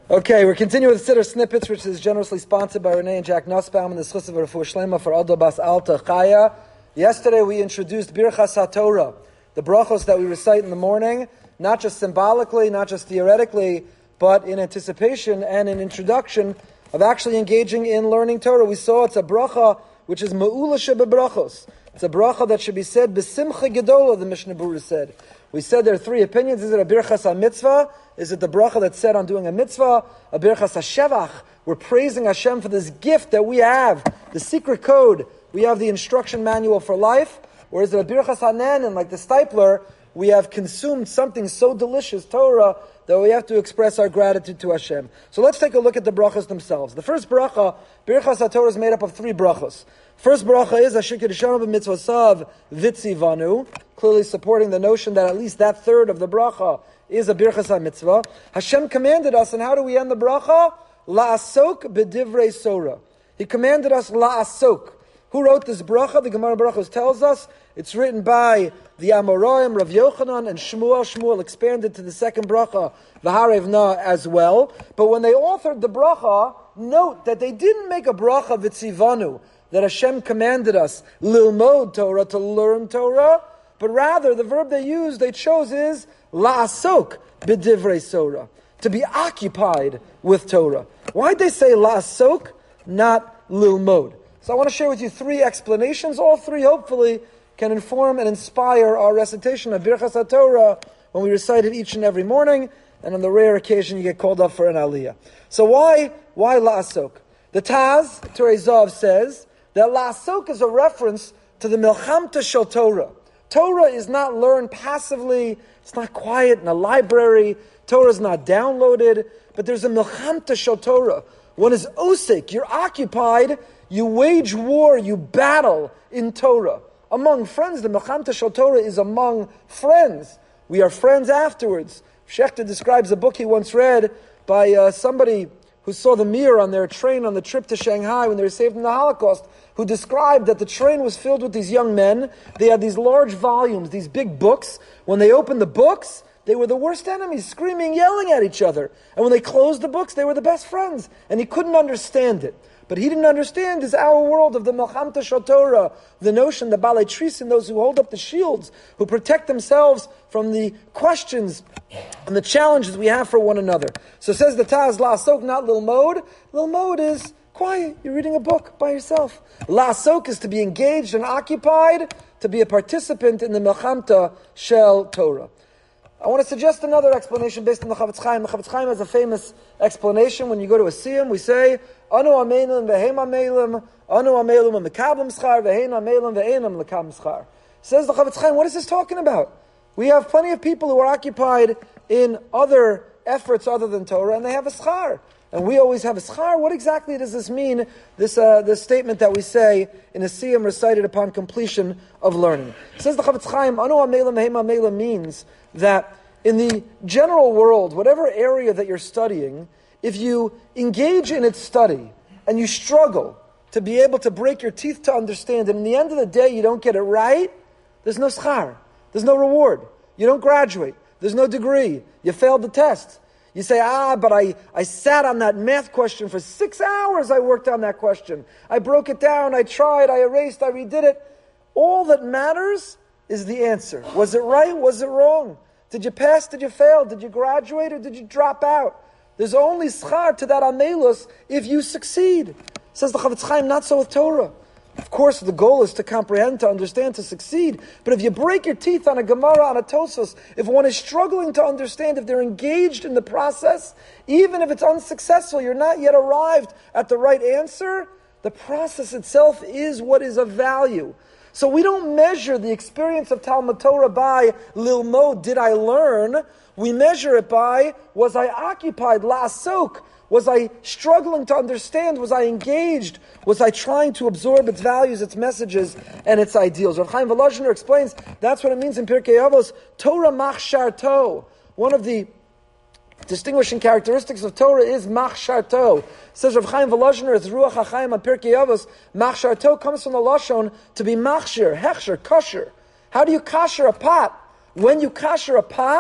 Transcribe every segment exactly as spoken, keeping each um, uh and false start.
Okay, we're continuing with Siddur Snippets, which is generously sponsored by Renee and Jack Nussbaum and the Schus of Refuah Shlema for Aldo Bas Alta Chaya. Yesterday we introduced Birchas HaTorah, the brachos that we recite in the morning, not just symbolically, not just theoretically, but in anticipation and in introduction of actually engaging in learning Torah. We saw it's a bracha which is Ma'ula Shebebrachos. It's a bracha that should be said B'simcha Gedola, the Mishnah Berurah said. We said there are three opinions. Is it a Birchas HaMitzvah? Is it the bracha that's said on doing a mitzvah? A Birchas HaShevach? We're praising Hashem for this gift that we have, the secret code. We have the instruction manual for life. Or is it a Birchas HaNanan, like the Stipler? We have consumed something so delicious, Torah, that we have to express our gratitude to Hashem. So let's take a look at the brachas themselves. The first bracha, Birchas HaTorah, is made up of three brachas. First bracha is Asher Kiddushanu b'mitzvosav vitzivanu, clearly supporting the notion that at least that third of the bracha is a Birchas HaMitzvah. Hashem commanded us, and how do we end the bracha? La'asok b'divrei Sorah. He commanded us la'asok. Who wrote this bracha? The Gemara Brachos tells us it's written by the Amoraim, Rav Yochanan, and Shmuel. Shmuel expanded to the second bracha, V'harevna, as well. But when they authored the bracha, note that they didn't make a bracha v'tzivanu, that Hashem commanded us lilmod Torah, to learn Torah, but rather the verb they used, they chose is la'asok b'divrei Sorah, to be occupied with Torah. Why'd they say la'asok, not lilmod? So I want to share with you three explanations. All three, hopefully, can inform and inspire our recitation of Birchas HaTorah when we recite it each and every morning, and on the rare occasion you get called up for an aliyah. So why, why la'asok? The Taz, Torah Zav, says that la'asok is a reference to the milchamta shel Torah. Torah is not learned passively. It's not quiet in a library. Torah is not downloaded. But there's a milchamta shel Torah. One is osek. You're occupied. You wage war. You battle in Torah. Among friends, the milchamta shel Torah is among friends. We are friends afterwards. Schechter describes a book he once read by uh, somebody who saw the mirror on their train on the trip to Shanghai when they were saved in the Holocaust, who described that the train was filled with these young men. They had these large volumes, these big books. When they opened the books, they were the worst enemies, screaming, yelling at each other. And when they closed the books, they were the best friends. And he couldn't understand it. But he didn't understand is our world of the Milchamta Shel Torah, the notion that Balei Trisin, those who hold up the shields, who protect themselves from the questions and the challenges we have for one another. So says the Taz, La'asok, not Lilmod. Lilmod is quiet. You're reading a book by yourself. La'asok is to be engaged and occupied, to be a participant in the Milchamta Shel Torah. I want to suggest another explanation based on the Chavetz Chaim. The Chavetz Chaim has a famous explanation. When you go to a siyum, we say, Anu amelim v'heim amelim, Anu amelim v'mekablim schar, v'heim amelim v'einam l'kam schar. Says the Chavetz Chaim, what is this talking about? We have plenty of people who are occupied in other efforts other than Torah, and they have a schar. And we always have a schar. What exactly does this mean, this uh, this statement that we say in a siyum recited upon completion of learning? Says the Chavetz Chaim, Anu amelim v'heim amelim means that in the general world, whatever area that you're studying, if you engage in its study and you struggle to be able to break your teeth to understand it, and in the end of the day you don't get it right, there's no schar, there's no reward. You don't graduate, there's no degree, you failed the test. You say, ah, but I, I sat on that math question for six hours, I worked on that question. I broke it down, I tried, I erased, I redid it. All that matters is the answer. Was it right? Was it wrong? Did you pass? Did you fail? Did you graduate or did you drop out? There's only schar to that amelus if you succeed. Says the Chavetz Chaim, not so with Torah. Of course, the goal is to comprehend, to understand, to succeed. But if you break your teeth on a Gemara, on a Tosfos, if one is struggling to understand, if they're engaged in the process, even if it's unsuccessful, you're not yet arrived at the right answer, the process itself is what is of value. So we don't measure the experience of Talmud Torah by Lilmod, did I learn? We measure it by, was I occupied, La'asok? Was I struggling to understand? Was I engaged? Was I trying to absorb its values, its messages, and its ideals? Rav Chaim Volozhiner explains, that's what it means in Pirkei Avos, Torah machsharto. One of the distinguishing characteristics of Torah is machsharto. Says Rav Chaim Volozhiner, it's Ruach HaChaim on Pirkei Avos. Machsharto comes from the lashon to be machshir, hechsher, kosher. How do you kosher a pot? When you kosher a pot,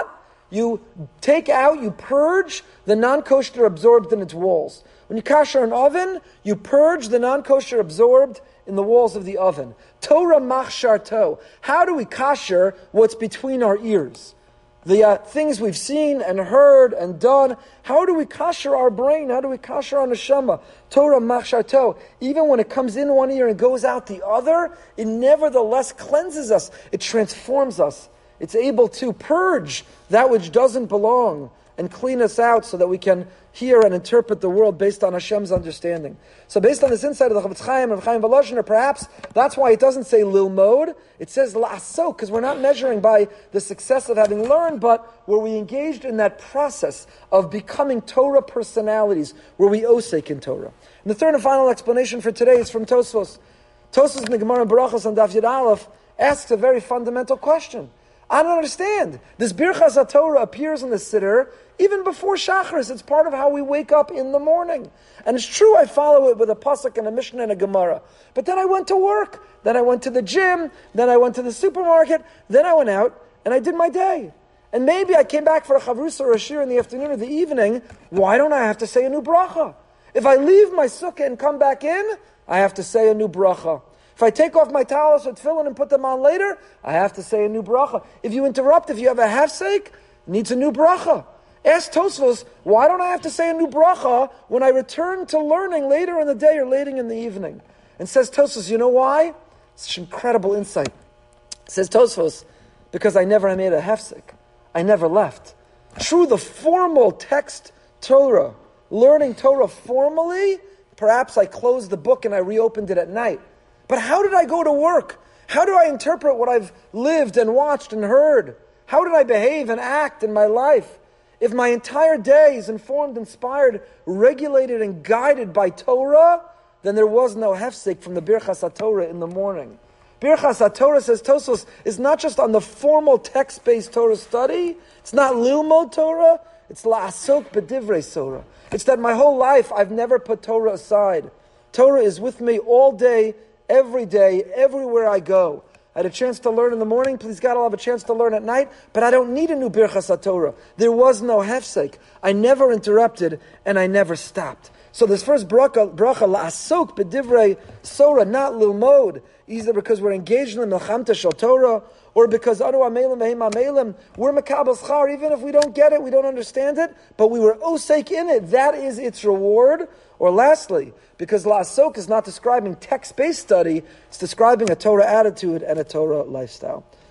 you take out, you purge the non-kosher absorbed in its walls. When you kasher an oven, you purge the non-kosher absorbed in the walls of the oven. Torah machsharto. How do we kasher what's between our ears? The uh, things we've seen and heard and done. How do we kasher our brain? How do we kasher our neshama? Torah machsharto. Even when it comes in one ear and goes out the other, it nevertheless cleanses us. It transforms us. It's able to purge that which doesn't belong and clean us out so that we can hear and interpret the world based on Hashem's understanding. So based on this insight of the Chavetz Chaim and Chaim Volozhin, or perhaps that's why it doesn't say lilmod, it says la'asok, because we're not measuring by the success of having learned, but were we engaged in that process of becoming Torah personalities, where we osek in Torah. And the third and final explanation for today is from Tosfos. Tosfos in the Gemara Barachos on Daf Yud Aleph asks a very fundamental question. I don't understand. This Birchas HaTorah appears in the Siddur even before Shacharis. It's part of how we wake up in the morning. And it's true I follow it with a pasuk and a Mishnah and a Gemara. But then I went to work. Then I went to the gym. Then I went to the supermarket. Then I went out and I did my day. And maybe I came back for a Chavrusa or a Shir in the afternoon or the evening. Why don't I have to say a new bracha? If I leave my sukkah and come back in, I have to say a new bracha. If I take off my talis or tefillin and put them on later, I have to say a new bracha. If you interrupt, if you have a hefsek, it needs a new bracha. Ask Tosfos, why don't I have to say a new bracha when I return to learning later in the day or later in the evening? And says Tosfos, you know why? Such incredible insight. Says Tosfos, because I never made a hefsek. I never left. True, the formal text Torah, learning Torah formally, perhaps I closed the book and I reopened it at night. But how did I go to work? How do I interpret what I've lived and watched and heard? How did I behave and act in my life? If my entire day is informed, inspired, regulated, and guided by Torah, then there was no hefsek from the Birchas HaTorah in the morning. Birchas HaTorah, says Tosfos, is not just on the formal text-based Torah study. It's not lilmod Torah. It's la'asok b'divrei Torah. It's that my whole life I've never put Torah aside. Torah is with me all day, every day, everywhere I go. I had a chance to learn in the morning. Please God, I'll have a chance to learn at night. But I don't need a new Birchas HaTorah. There was no hefsek. I never interrupted and I never stopped. So this first bracha, bracha la'asok b'divrei Torah, not lilmod, either because we're engaged in the milchamta shel Torah, or because anu amelim v'hem amelim, we're makabel schar, even if we don't get it, we don't understand it, but we were osek in it. That is its reward. Or lastly, because la'asok is not describing text-based study, it's describing a Torah attitude and a Torah lifestyle.